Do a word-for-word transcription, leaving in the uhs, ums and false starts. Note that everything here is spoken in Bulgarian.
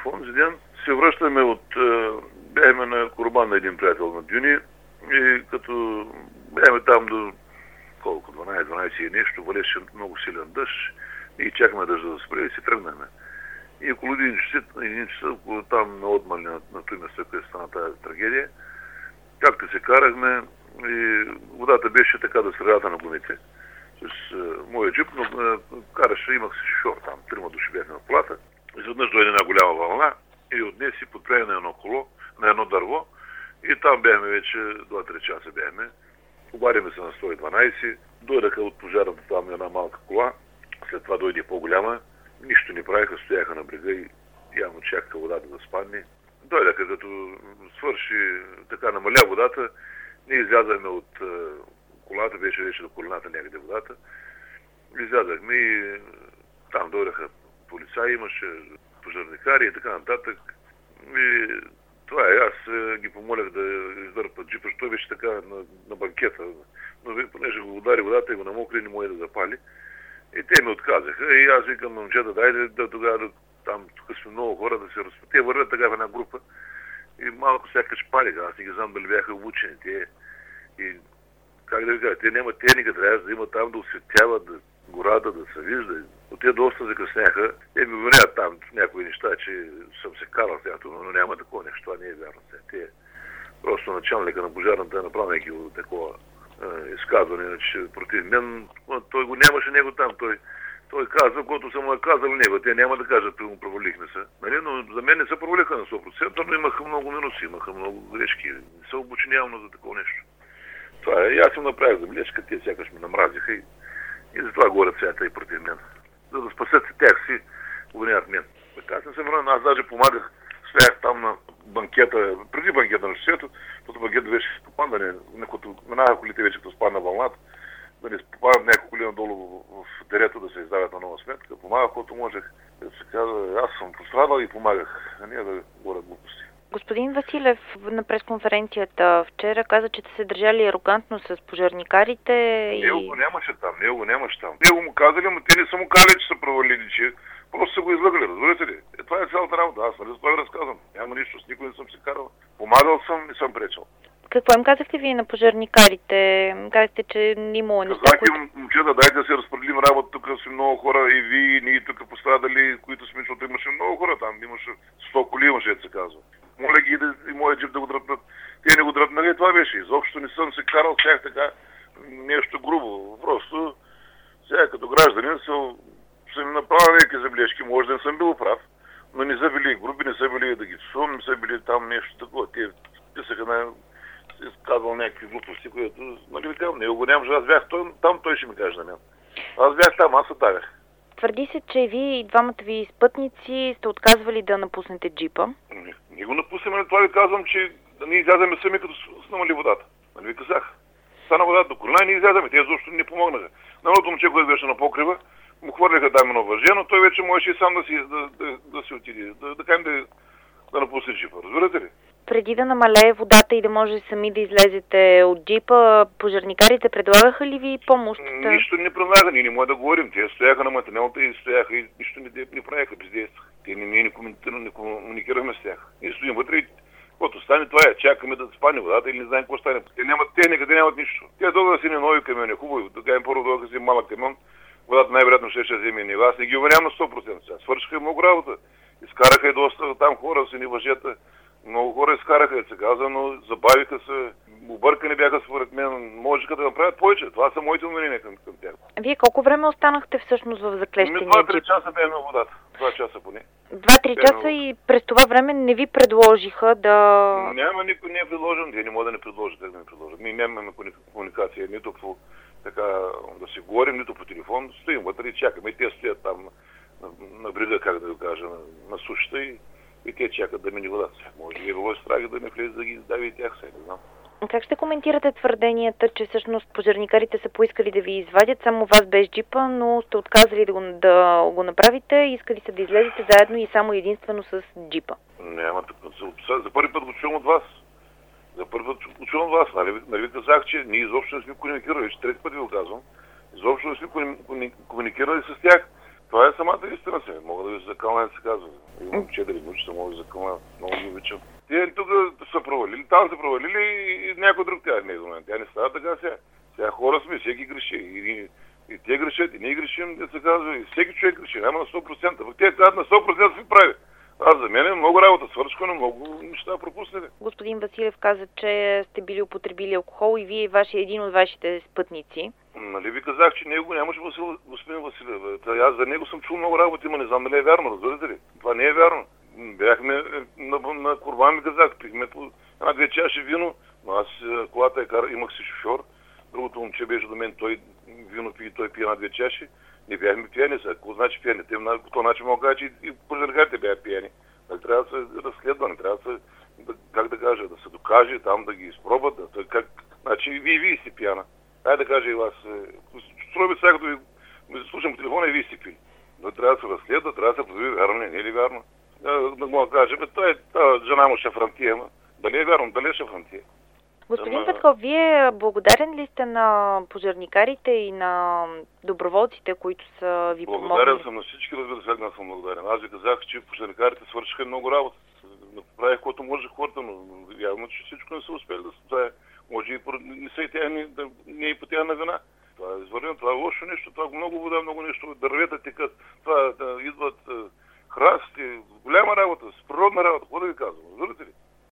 в онзи ден. Се връщаме от... Бяхме на курбан на един приятел на Дюни и като бяхме там до колко, дванайсет-дванайсет и нещо, валеше много силен дъжд и чакаме дъжда да спре и си тръгнаме. И около един часа, един часа около там на отмали на, на той место, където стана тази трагедия, както се карахме, и водата беше така до средата на гумите с uh, моя джип, но uh, караше, имах си шофьор там, трима души бяхме на колата. Изведнъж дойде една голяма вълна и отнеси подпряне на едно коло, на едно дърво и там бяхме вече, два-три часа бяхме. Обадиме се на сто и дванайсет, дойдаха от пожарната там една малка кола, след това дойде по-голяма, нищо не правиха, стояха на брега и явно чакаха водата да спадне. Дойдаха, като свърши, така намаля водата, ние излязахме от колата, беше вече до колената някъде водата. Излязахме и там дойдаха полицаи, имаше пожарникари и така нататък. И това е, аз ги помолях да издърпат джипа, защото той беше така на, на банкета. Но понеже го удари водата и го намокри, не може да запали. И те ми отказаха. И аз викам на момчета, дайде да тогава да, там, тук сме много хора да се разпят. Те вървят така в една група и малко сякаш палиха. Аз не ги знам дали бяха обучени. Те, и как да ви кажа, те нямат техника, трябва да има там да осветяват, да гората, да се вижда. Но те доста закъсняха. Те ми обвиняват там някои неща, че съм се карал с тято, но няма такова нещо. Това не е вярно. Те просто началника на пожарната направи такова е, изказване, иначе против мен. Той го нямаше него там. Той, той каза, което съм му казал него. Те няма да кажат, че му провалихме се. Нали? Но за мен не се провалиха на сто процента, но имаха много минуси, имаха много грешки. Не са обучени явно за такова нещо. Това е. И аз им направих забележка, те сякаш ме намразиха и, и затова говорят цвята и против мен. За да спасят се тях си, обвиняват мен. Така аз не съм върнал, аз даже помагах, стоях там на банкета, преди банкета на шосето, като банкета беше попадане, като минаха колите вече, като спадна вълната, да не попадат няколко коли надолу в, в дерето да се издават на нова сметка. Помагах, когато можех. Се казва, аз съм пострадал и помагах, а не да говоря глупости. Господин Василев на пресконференцията вчера каза, че сте се държали арогантно с пожарникарите и... Него го нямаше там, него го нямаше там. Него му казали, но те не са му казали, че са провалили, че просто са го излъгали, разбирате ли? Е, това е цялата работа, аз нали за това ви разказвам. Няма нищо, с никой не съм се карал. Помагал съм и съм пречал. Какво им казахте вие на пожарникарите? Казахте, че имало неща, Казах които... им, момчета, дайте да се разпределим работа, тук са много хора и вие, и ние тук пострадали, които сме, защото имаше много хора там, имаше сто коли, имаше, се казва. Моля ги да, и моят джип да го дръпнат. Те не го дръпнали, това беше. Изобщо не съм се карал с тях така нещо грубо. Просто сега като гражданин съм, съм направил някакви забележки. Може да не съм бил прав, но не са били груби, не са били да ги псувам, не са били там нещо такова. Те писаха на... казвал някакви глупости, които, нали ви казвам, него го нямаше, аз бях той, там, той ще ми каже на мен. Аз бях там, аз се тавях. Твърди се, че вие и двамата ви спътници сте отказвали да напуснете джипа. Не, не го напуснем, това ви казвам, че да не излязаме сами, като снамали водата. Нали ви казах. Стана водата до колена и не излязаме, те изобщо не помогнаха. Народното момче, което беше на покрива, му хвърляха даймено въже, но той вече можеше и сам да си, да, да, да си отиде, да, да, да, да, да напусне джипа, разбирате ли? Преди да намалее водата и да може сами да излезете от джипа, пожарникарите предлагаха ли ви помощ? Нищо не предлагаха, ние не може да говорим. Те стояха на материалната и стояха и нищо не, не правяха, бездействаха. Те не, не, не, не комуникирахме с тях. И стоим вътре и каквото стане това е, чакаме да спане водата или не знаем какво стане. Те нямат техника, те нямат нищо. Те дълга си не нови камиони, хубаво. Така им първо дълга си малък камион, водата най-вероятно ще ще вземе нива. Аз не ги уварям на сто процента. Сега свършиха много работа. Изкараха и доста там хора, си ни въжета. Много хора изкараха, се каза, но забавиха се, объркани бяха според мен, можеха да направят повече. Това са моите умерения към, към тях. Вие колко време останахте всъщност в заклещения джип? два-три часа бяхме в водата. Два часа поне. Два-три часа и през това време не ви предложиха да... Няма никой не е предложен, те не могат да не предложат, как да не предложат. Ние нямаме комуникация, нито по така да си говорим, нито по телефон. Стоим вътре и чакаме. И те стоят там на, на брега, как да го кажа, на, на сушата и И те чакат да мине водата. Може би било страх да не влезе да ги издави и тях, сега не знам. Как ще коментирате твърденията, че всъщност пожарникарите са поискали да ви извадят само вас без джипа, но сте отказали да го, да го направите и искали се да излезете заедно и само единствено с джипа? Няма такова. За първи път го чувам от вас. За първи път го чувам от вас. Нали, нали казах, че ние изобщо не сме комуникирали, че трети път ви го казвам. Изобщо не сме комуникирали с тях. Това е самата истина си. Мога да ви закълна, се казва. Имам четири внучи, мога да закълна. Много ги обичам. Те тук са провалили, там са провалили и някой друг тя не е до мен. Тя не става така сега. Сега хора сме, всеки греши. И, и, и те грешат, и ние грешим, да се казва, и всеки човек греши. Няма на сто процента. Те казват на сто процента си прави. Аз за мен е много работа свършена, много неща пропуснете. Господин Василев каза, че сте били употребили алкохол и вие ваши, един от вашите спътници. Нали ви казах, че него нямаше Васил, господин Василев. Аз за него съм чул много работи, но не знам дали е вярно, разбирате ли? Това не е вярно. Бяхме на, на Курбан, ми казах, пихме по една-две чаши вино, но аз колата е кара, имах си шофьор, другото момче беше до мен, той вино пи, той пи една-две чаши. Не бяхме пияни сега. Какво значи пияни? Те по този начин мога да кажа, че и пожарникарите бяха пияни. Не трябва да се разследва, не трябва да се, да, как да кажа, да се докаже, там да ги изпробват. Да, как, значи вие, вие сте пияна. Дай да кажа и вас. Строби сега, като ви слушам по телефона и вие сте пили. Но трябва да се разследва, трябва да се провери вярно, не е ли вярно? Да, да мога да кажа, бе, той, тази жена му шафрантия, ама дали е вярно, дали е шафрантия. Господин Ама... Петков, вие благодарен ли сте на пожарникарите и на доброволците, които са ви помогнали? Благодарен съм на всички, разбира се, аз съм благодарен. Аз ви казах, че пожарникарите свършиха много работа. Направих което може хората, но явно, че всичко не са успели да се това е. Може и не са и тя, не, да, не и по тя на вина. Това е извънредно, това е лошо нещо, това е много вода, много нещо, дървета текат, това да идват храсти, голяма работа, с природна работа, какво да ви казвам, разбирате ли?